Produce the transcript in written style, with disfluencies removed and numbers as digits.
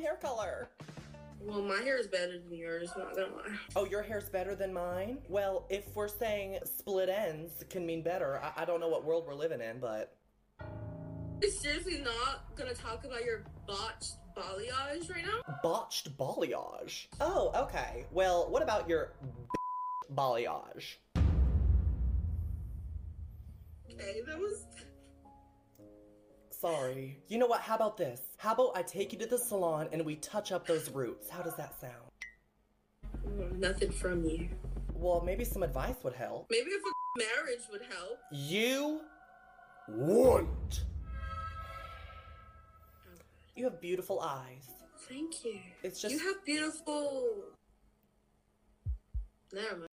hair color. Well, my hair is better than yours, not gonna lie. Oh, your hair's better than mine? Well, if we're saying split ends can mean better, I don't know what world we're living in, but... You're seriously not gonna talk about your botched balayage right now? Botched balayage? Oh, okay. Well, what about your balayage? Okay, that was... Sorry. You know what? How about this? How about I take you to the salon and we touch up those roots? How does that sound? Nothing from you. Well, maybe some advice would help. Maybe if a marriage would help. You won't. You have beautiful eyes. Thank you. It's just... You have beautiful... Never mind.